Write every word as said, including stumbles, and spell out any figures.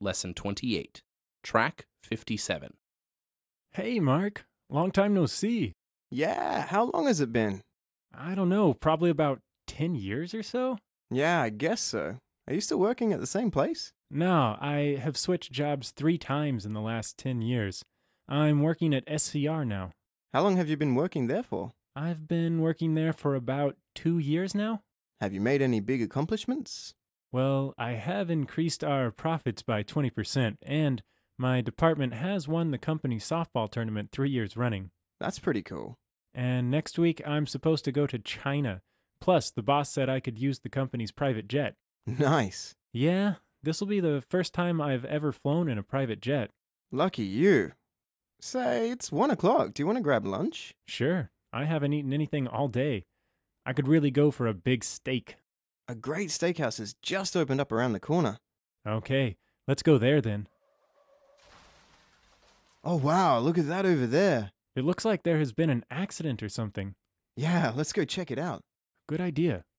Lesson twenty-eight, Track fifty-seven. Hey, Mark. Long time no see. Yeah, how long has it been? I don't know, probably about ten years or so? Yeah, I guess so. Are you still working at the same place? No, I have switched jobs three times in the last ten years. I'm working at S C R now. How long have you been working there for? I've been working there for about two years now. Have you made any big accomplishments? Well, I have increased our profits by twenty percent, and my department has won the company softball tournament three years running. That's pretty cool. And next week, I'm supposed to go to China. Plus, the boss said I could use the company's private jet. Nice. Yeah, this will be the first time I've ever flown in a private jet. Lucky you. Say, it's one o'clock. Do you want to grab lunch? Sure, I haven't eaten anything all day. I could really go for a big steak. A great steakhouse has just opened up around the corner. Okay, let's go there then. Oh wow, look at that over there. It looks like there has been an accident or something. Yeah, let's go check it out. Good idea.